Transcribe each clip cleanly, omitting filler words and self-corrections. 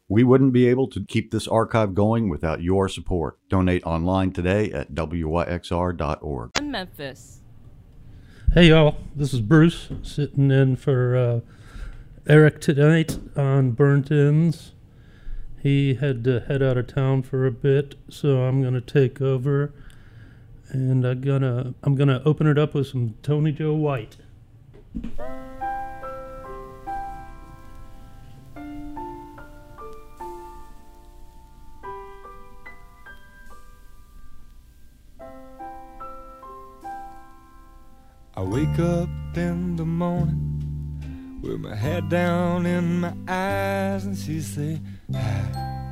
We wouldn't be able to keep this archive going without your support. Donate online today at wyxr.org. Memphis. Hey y'all, this is Bruce sitting in for Eric tonight on Burnt Ends. He had to head out of town for a bit, so I'm gonna take over, and I'm gonna open it up with some Tony Joe White. I wake up in the morning with my head down in my eyes, and she say, hi.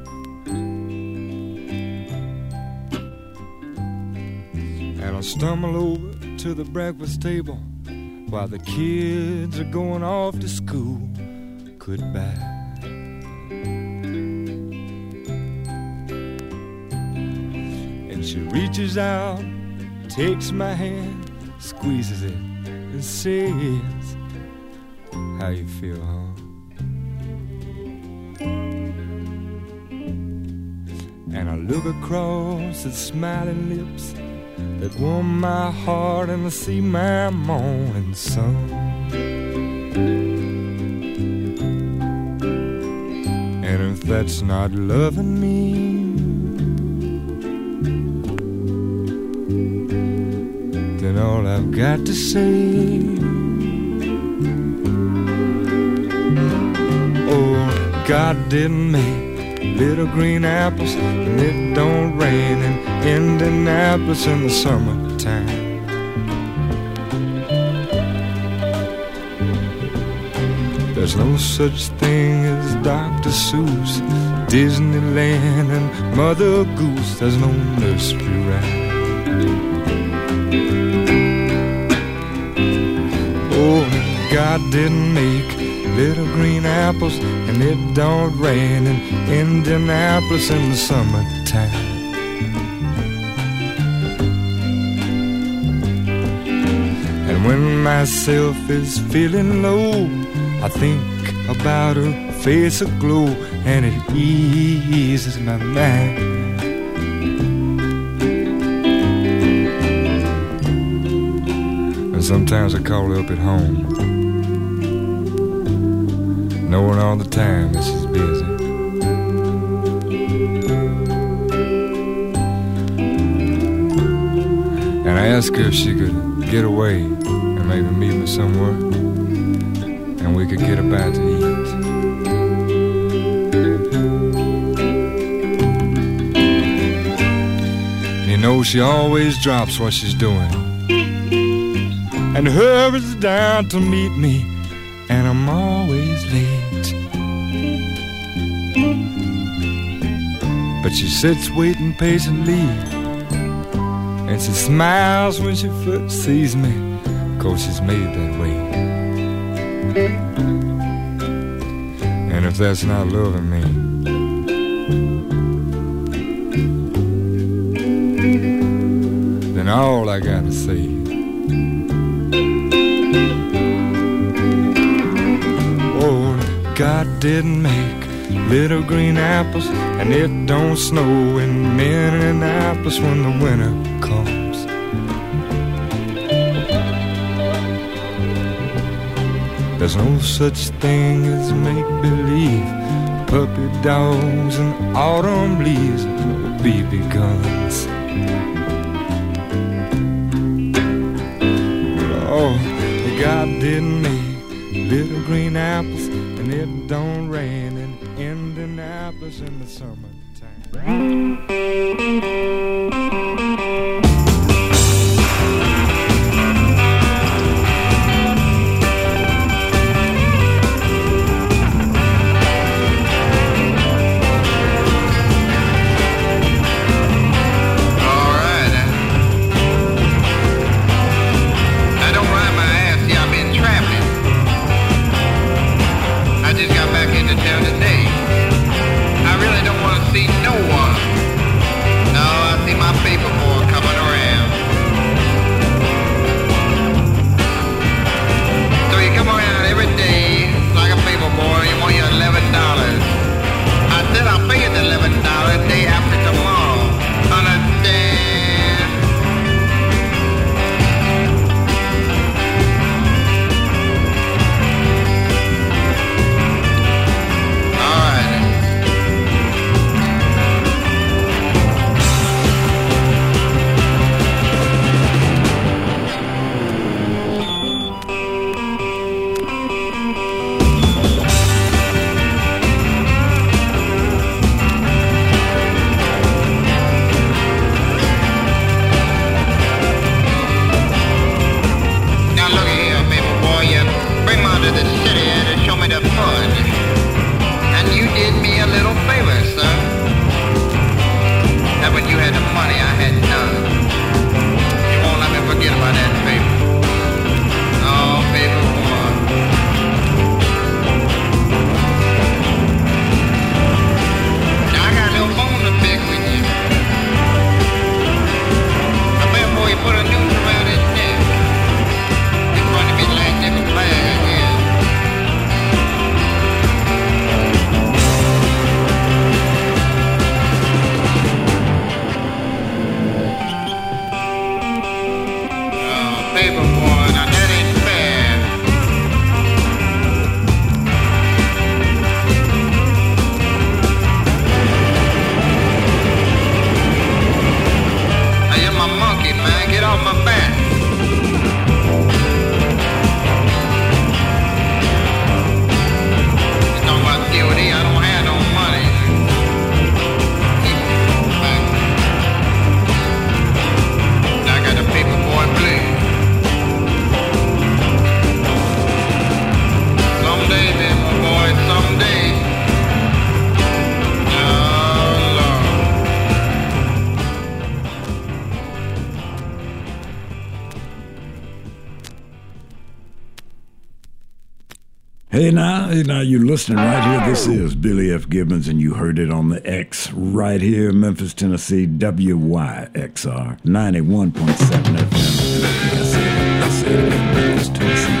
And I stumble over to the breakfast table while the kids are going off to school. Goodbye. And she reaches out, takes my hand, squeezes it and says, how you feel, huh? And I look across at smiling lips that warm my heart, and I see my morning sun. And if that's not loving me, then all I've got to say, oh, God didn't make little green apples, and it don't rain in Indianapolis in the summertime. There's no such thing as Dr. Seuss, Disneyland, and Mother Goose. There's no nursery rhyme. Oh, God didn't make little green apples, and it don't rain in Indianapolis in the summertime. And when myself is feeling low, I think about her face aglow, and it eases my mind. And sometimes I call her up at home, knowing all the time that she's busy. And I asked her if she could get away and maybe meet me somewhere, and we could get a bite to eat. And you know she always drops what she's doing and hurries down to meet me, and I'm always late. But she sits waiting patiently, and she smiles when she first sees me, 'cause she's made that way. And if that's not loving me, then all I gotta say, oh, God didn't make little green apples, and it don't snow in Minneapolis when the winter comes. There's no such thing as make-believe, puppy dogs and autumn leaves, no BB guns. Oh, God didn't make little green apples, and it don't rain in Indianapolis in the summertime. Town today. I really don't want to see no one. No, I Hey now, you're listening right here. This is Billy F. Gibbons, and you heard it on the X right here, Memphis, Tennessee, WYXR 91.7 FM. I said it in Memphis, Tennessee.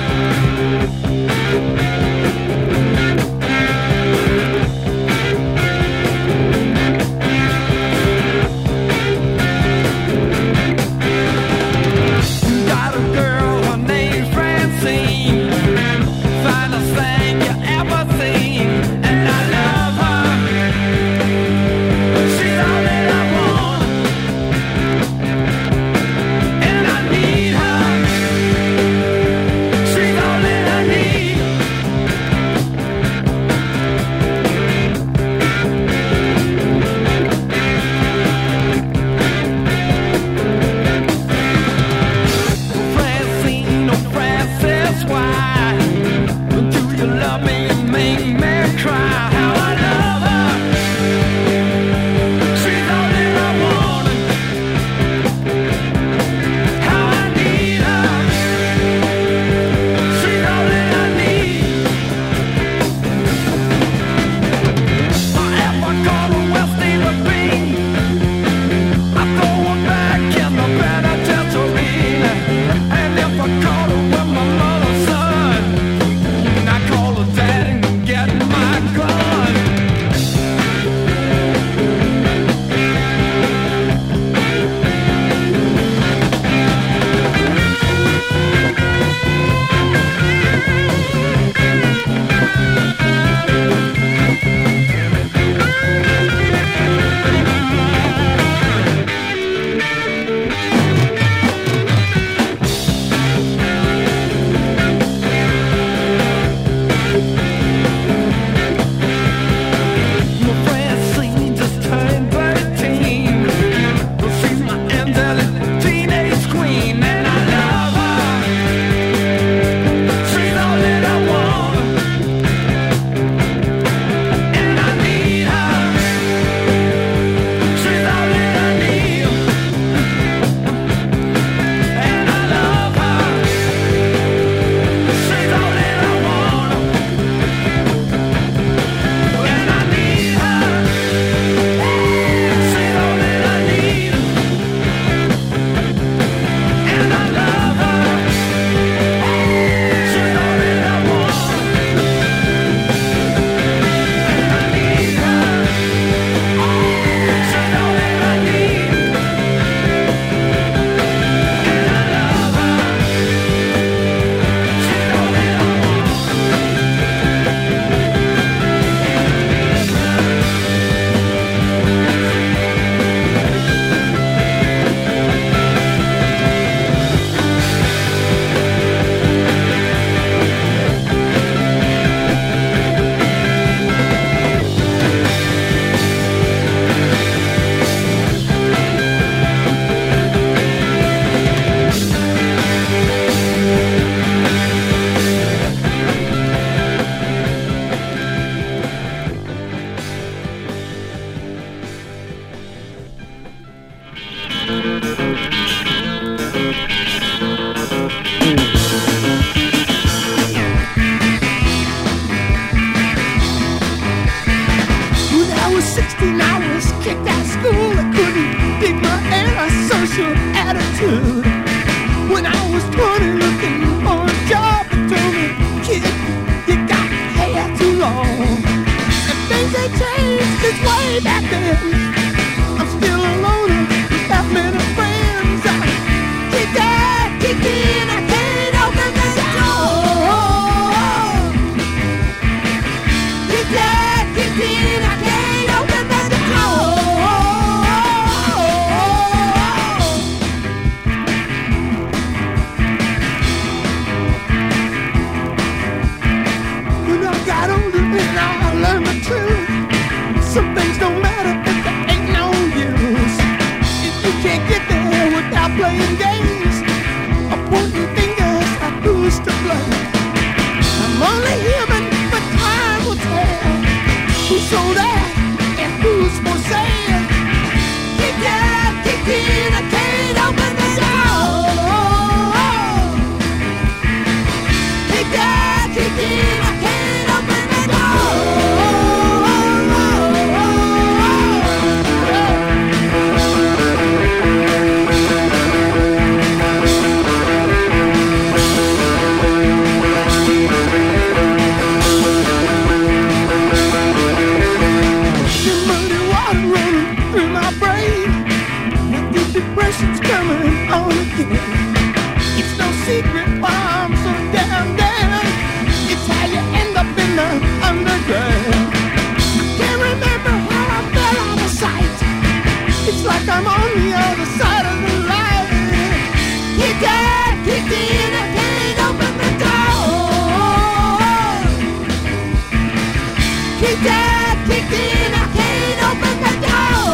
I can't working. It's no secret why I'm so damn down. It's how you end up in the underground. Can't remember how I fell out of sight. It's like I'm on the other side of the light. He died, kicked in, I can't open the door. He died, kicked in, I can't open the door.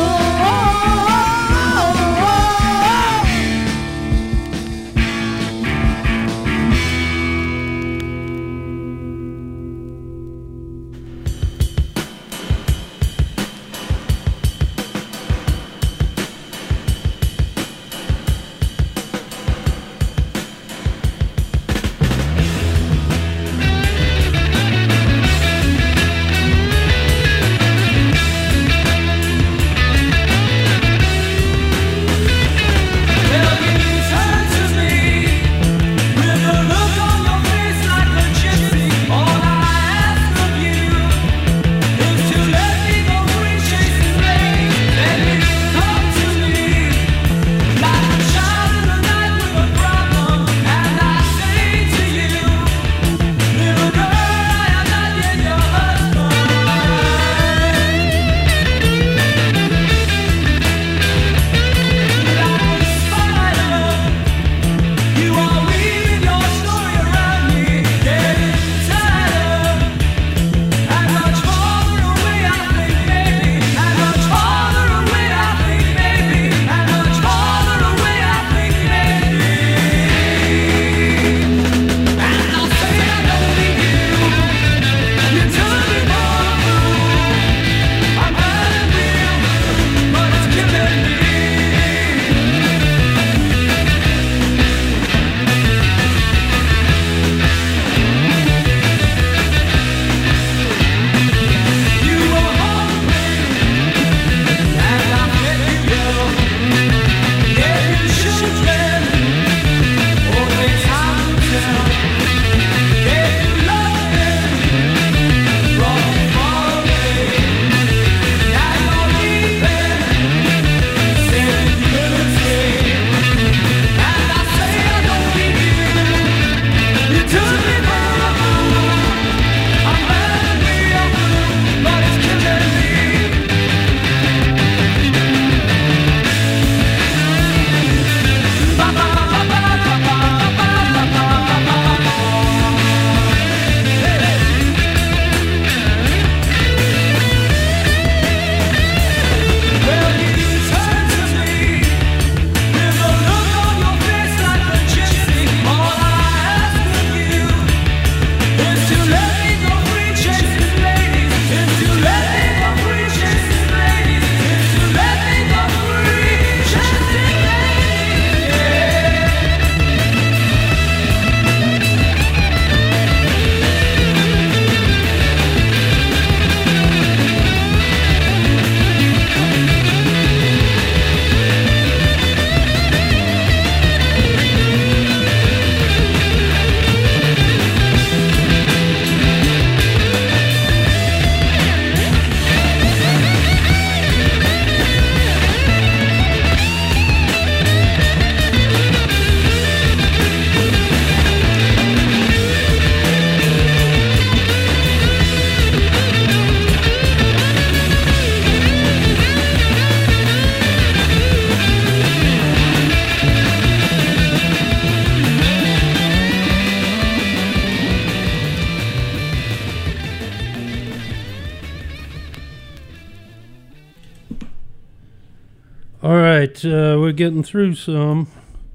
All right, we're getting through some.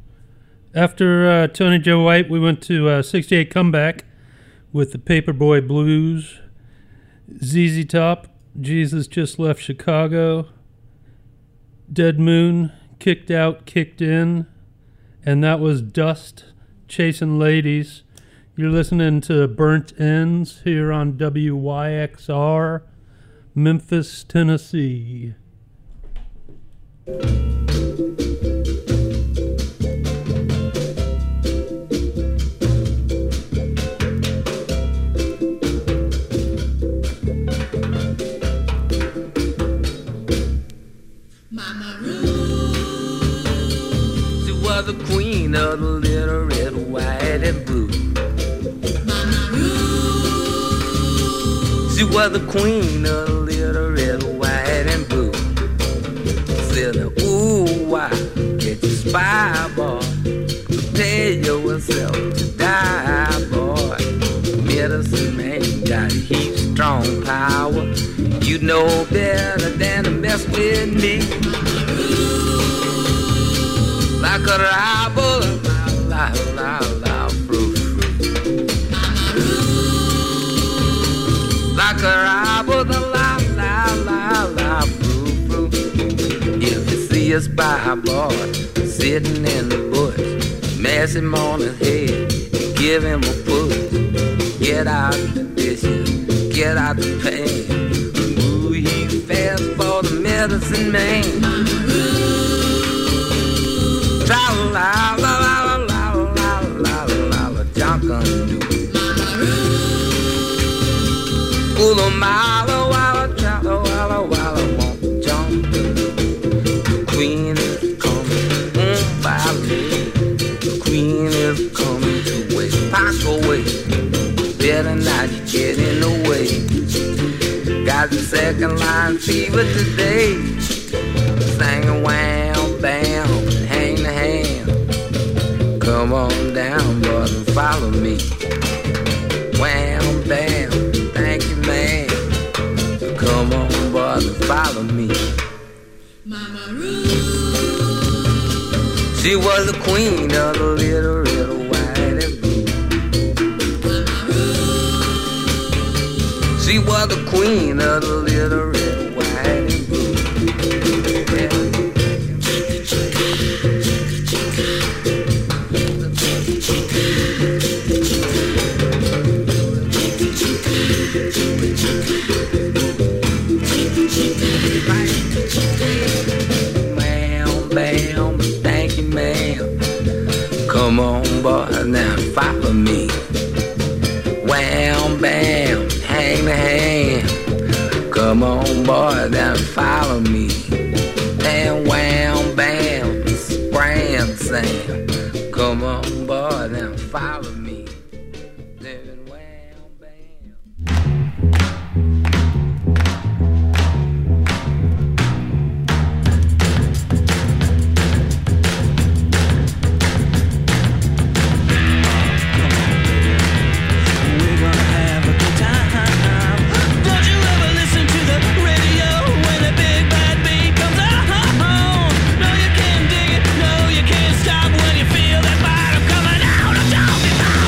After Tony Joe White, we went to 68 Comeback with the Paperboy Blues, ZZ Top, Jesus Just Left Chicago, Dead Moon, Kicked Out, Kicked In, and that was Dust, Chasing Ladies. You're listening to Burnt Ends here on WYXR, Memphis, Tennessee. Mama Ruth, you were the queen queen of the little red, white, and blue. She was the queen of the little red, white, and blue. Said, ooh, why get your spy, boy? Prepare yourself to die, boy. Medicine man got heap strong power. You know better than to mess with me. Like a rival, la la la, fruit, fruit. Like a rival, la la la la, fruit, fruit. If you see a spy boy sitting in the bush, mash him on his head, give him a push. Get out the dishes, get out the pan. Ooh, he's fast for the medicine man. Tra la la la la la la la la, Junkin' do. Ooh, the mile walla cha walla walla won't jump. The queen is coming, by me. The queen is coming to wait, pack away. Better not get in the way. Got the second line fever today. Singing wham bam, hang the hand. Come on down, brother, and follow me. Wham bam, thank you, man. Come on, brother, follow me. Mama Ruth. She was the queen of the little red, white, and blue. She was the queen of the little red, white, and blue. Ma'am, bam, thank you, ma'am. Come on, boy, now follow me. Wham, bam, hang the hand. Come on, boy, now follow me. And wham, bam, scram, Sam. Come on, boy, now follow me. Then wham, bam. Stop when you feel that bottom coming out. Don't be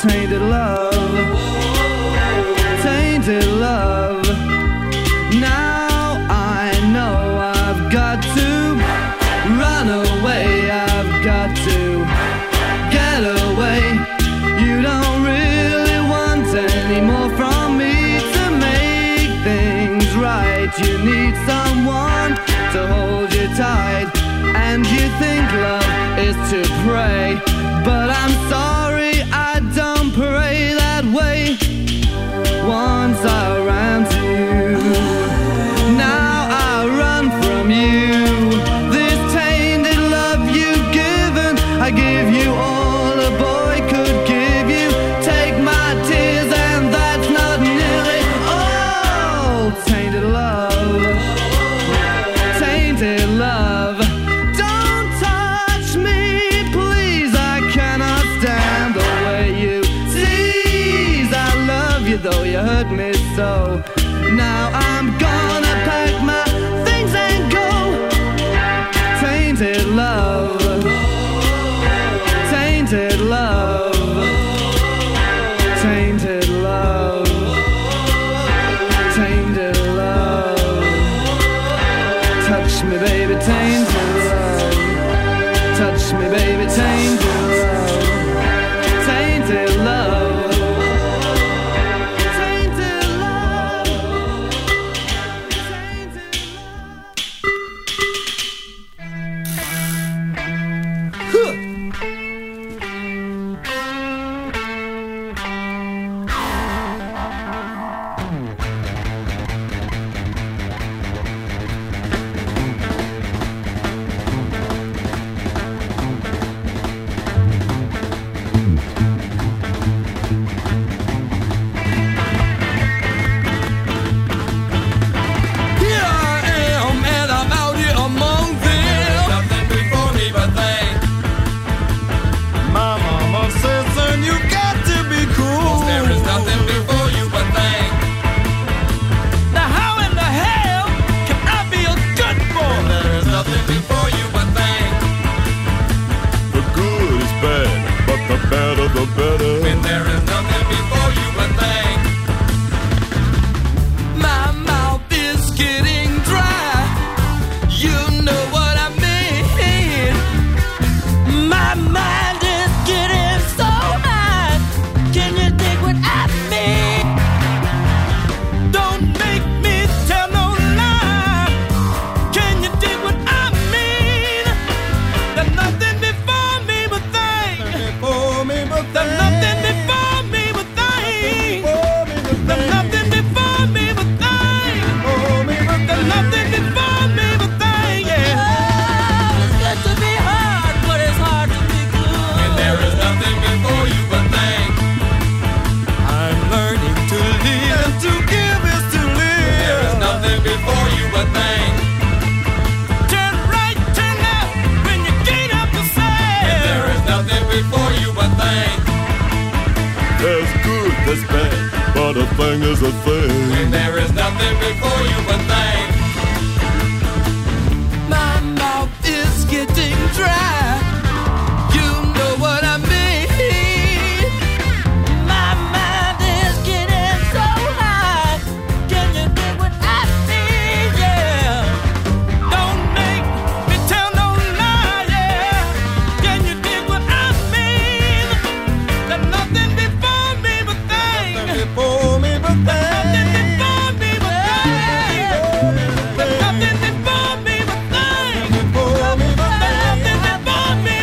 tainted love, tainted love. Now I know I've got to run away, I've got to get away. You don't really want any more from me to make things right. You need someone to hold you tight, and you think love is to pray, but I'm sorry, I don't pray that way. Once I ran to you, now I run from you. This tainted love you've given, I give you all a boy could give you. Take my tears and that's not nearly all. Tainted love, tainted love. Don't touch me, please, I cannot stand the way you tease. I love you though you hurt me so. Now I'm gonna pack my things and go. Tainted love, tainted love, tainted love, tainted love. Touch me, baby, tainted love. Touch me, baby, tainted love. Tainted love. Tainted love. Tainted Here I am, and I'm out here among them. There's nothing before me but thank. My mama says, son, you got to be cool. There is nothing before you but thank. Now how in the hell can I be a good boy? There is nothing before you but thank. The good is bad, but the better the better. When there is nothing before you but thank. My mouth is getting dry. You know what I mean. My mind is getting so high. Can you dig what I mean? Don't make me tell no lie. Can you dig what I mean? There's nothing before me but thank. Before me but thank. There's nothing before me but thank. There's nothing before me but thank. There's nothing before me but thank. Yeah. It's good to be hard, but it's hard to be good. And there is nothing before you but thank. I'm learning to live, and to give is to live. There is nothing before you but thank. Turn right, turn left when you gain up the sand. And there is nothing before you but thank. There's good, there's bad, but a thing is a thing. When there is nothing before you but thank. My mouth is getting dry. You know what I mean. My mind is getting so high. Can you dig what I mean? Yeah. Don't make me tell no lie. Yeah. Can you dig what I mean? There's nothing before me but thank. Before me but thank. Nothing before me but thank. There's nothing before me but thank. Before me but thank. Nothing before me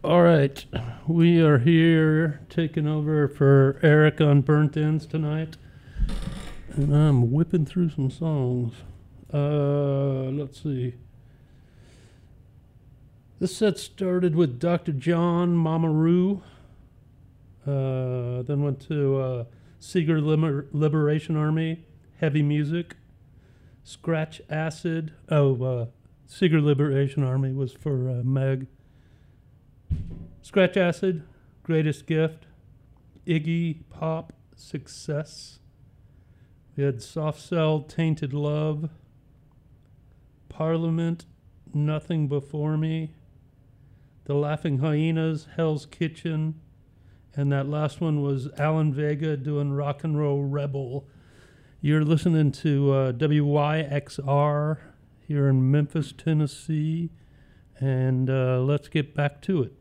All right, we are here taking over for Eric on Burnt Ends tonight, and I'm whipping through some songs. Let's see. This set started with Dr. John Mamaru, then went to Seeger Liberation Army, Heavy Music, Scratch Acid. Seeger Liberation Army was for Meg. Scratch Acid, Greatest Gift, Iggy Pop, Success. We had Soft Cell, Tainted Love, Parliament, Nothing Before Me, The Laughing Hyenas, Hell's Kitchen, and that last one was Alan Vega doing Rock and Roll Rebel. You're listening to WYXR here in Memphis, Tennessee, and let's get back to it.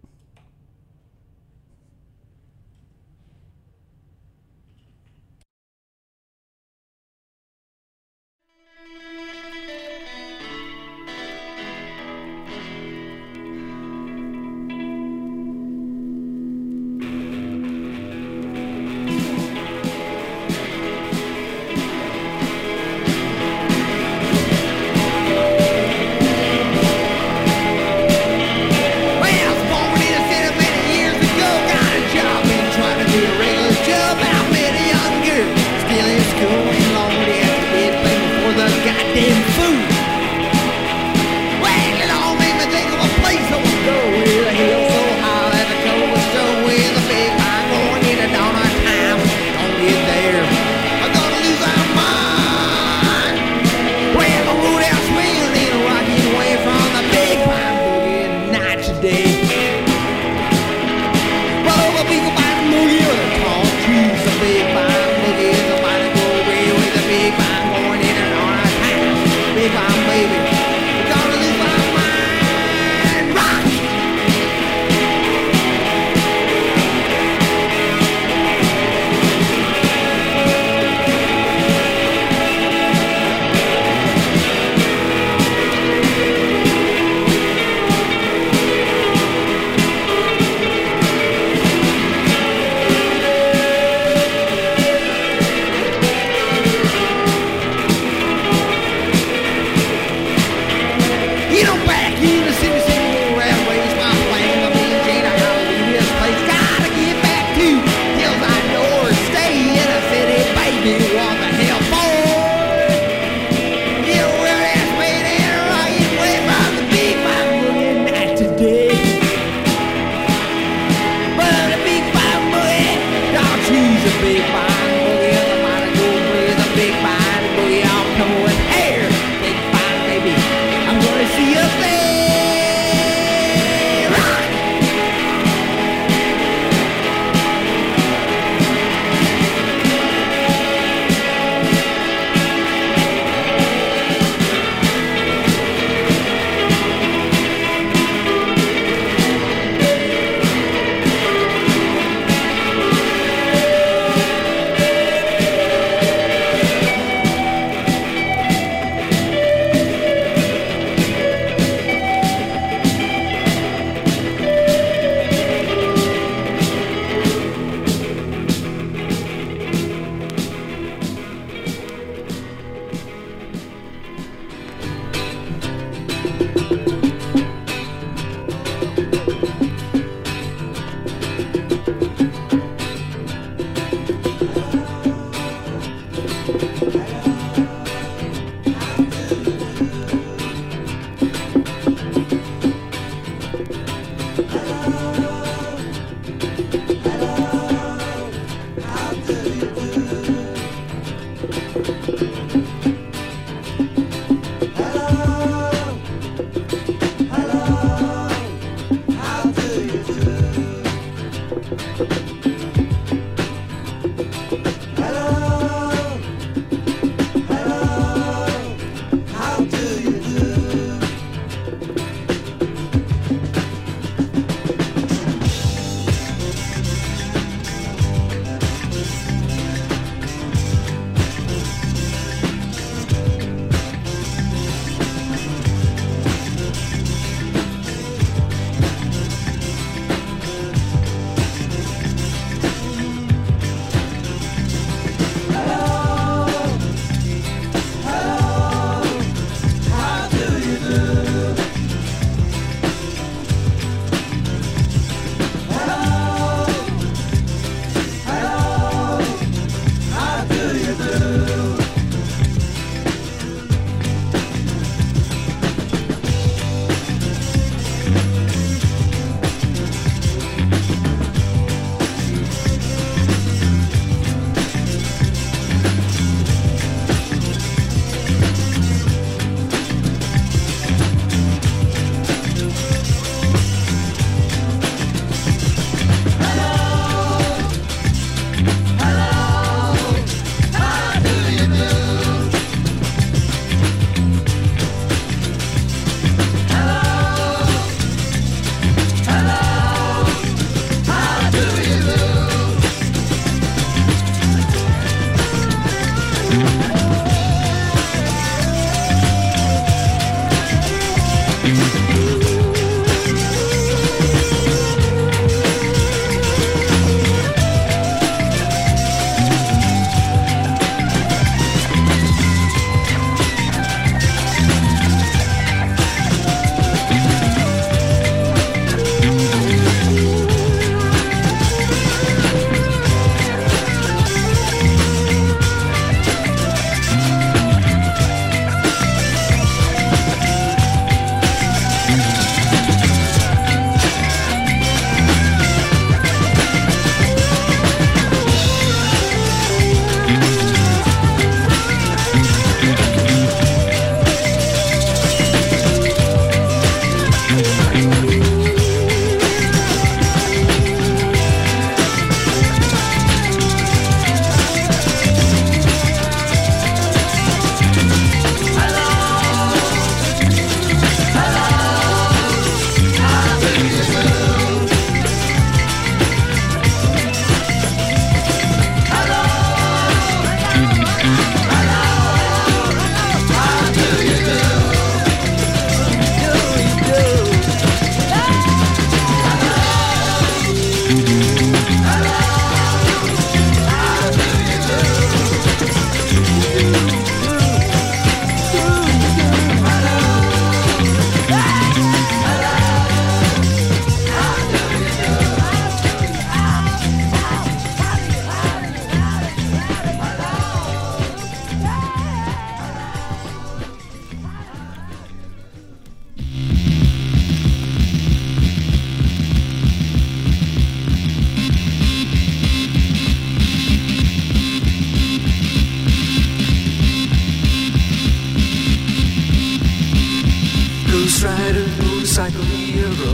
motorcycle hero.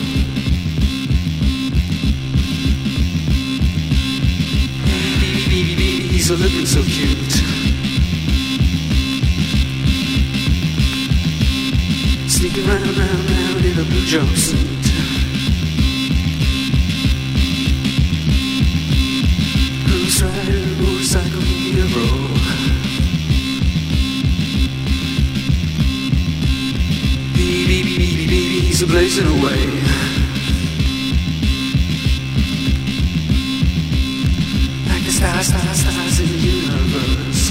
He's a looking so cute. Sneaking round in a blue jumpsuit. Who's riding a motorcycle hero? Baby, he's a blazing away. Like the stars in the universe.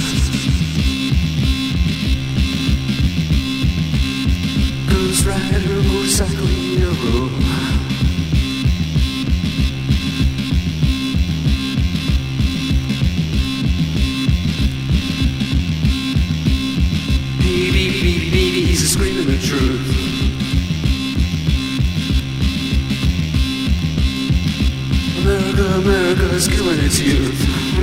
Ghost rider, motorcycle hero. Baby, he's a screaming the truth. America is killing its youth.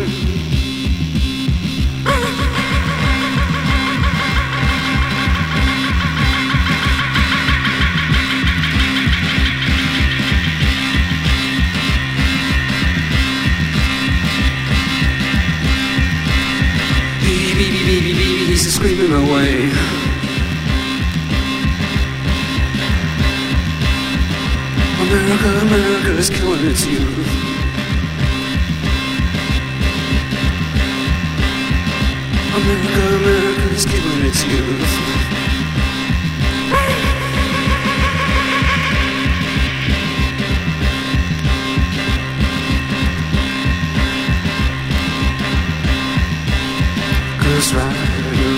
Baby, he's screaming away. America is killing its youth. America is killing its youth. Ghost rider.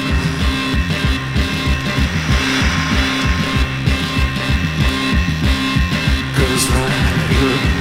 Ghost rider.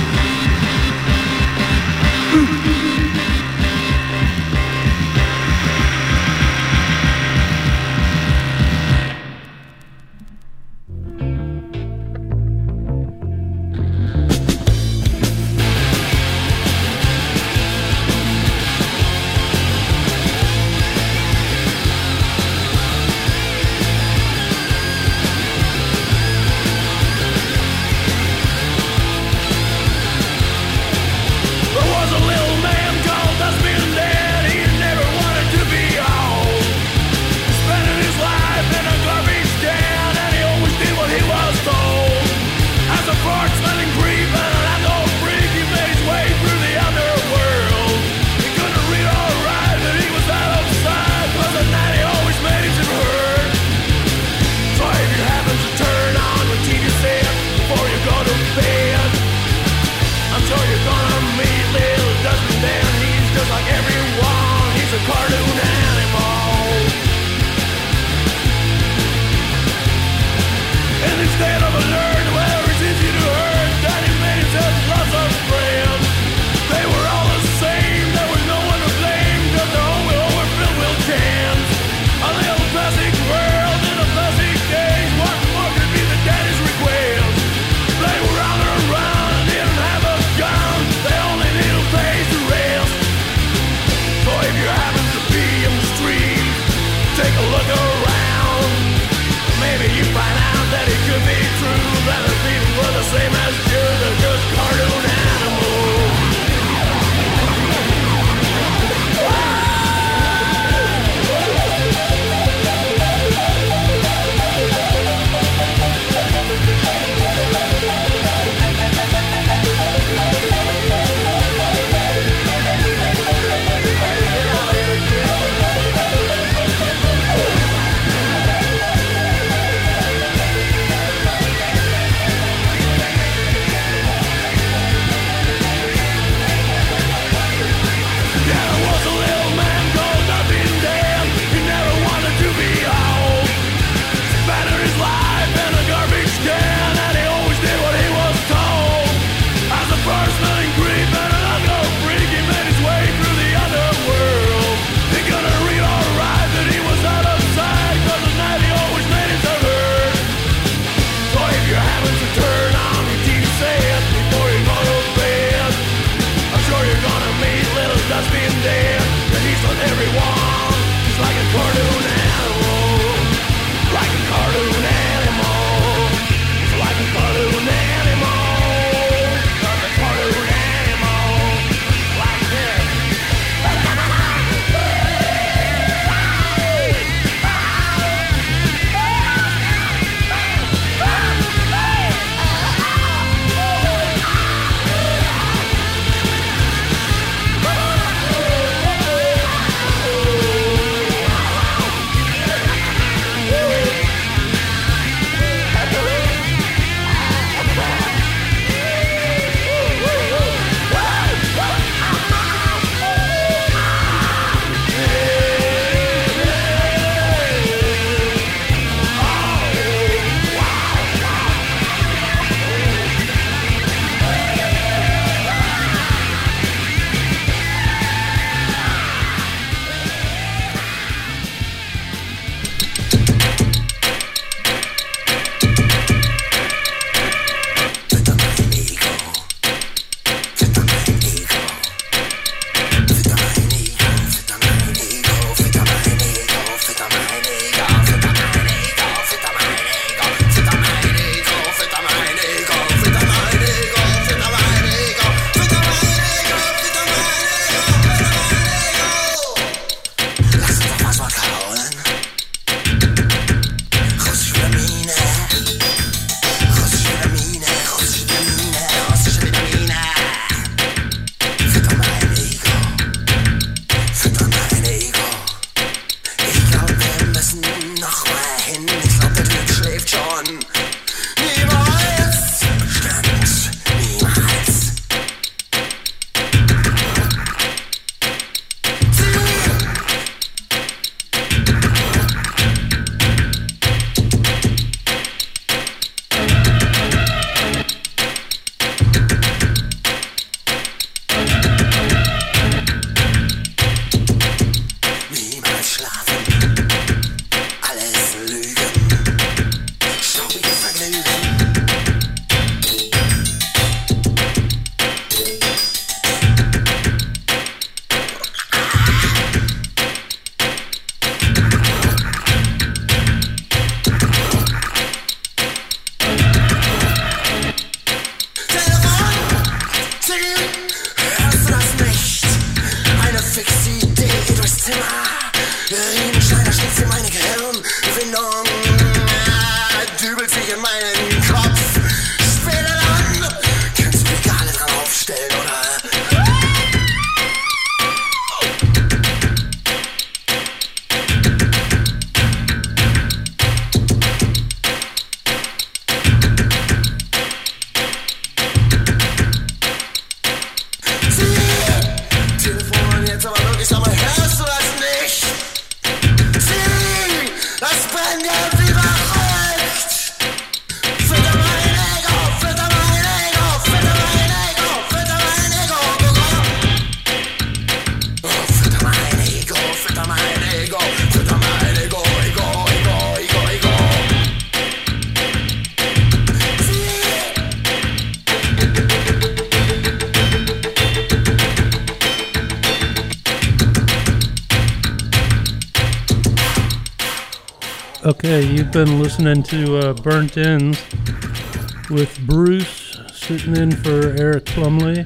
Schlafzimmer. Riemenschneider schließt in meine Gehirnwindung. Dübelt sich in meinen Kopf. Später dann kannst du Regale dran aufstellen, oder? Telefon jetzt aber wirklich, sag mal, hörst du das nicht? Das brennt ja wie verrückt. Fütter mein Ego, fütter mein Ego, fütter mein Ego, fütter mein Ego. Oh, fütter mein Ego, fütter mein Ego, fütter mein Ego, Ego, Ego, Ego, Ego. Okay, you've been listening to Burnt Ends with Bruce sitting in for Eric Plumley.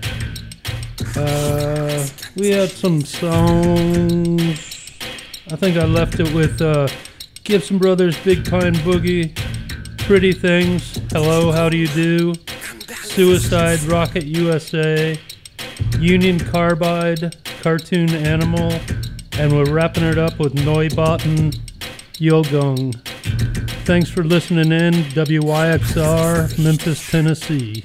We had some songs. I think I left it with Gibson Brothers, Big Pine Boogie, Pretty Things, Hello, How Do You Do, Suicide, Rocket USA, Union Carbide, Cartoon Animal, and we're wrapping it up with Neubauten, Yogung. Thanks for listening in. WYXR, Memphis, Tennessee.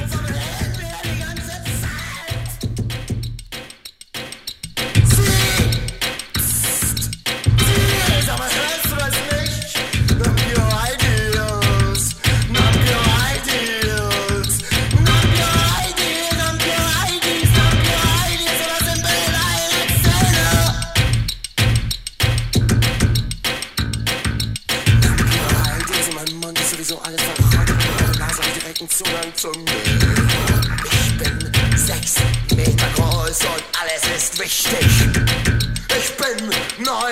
Ich bin 6 Meter groß und alles ist wichtig. Ich bin neu.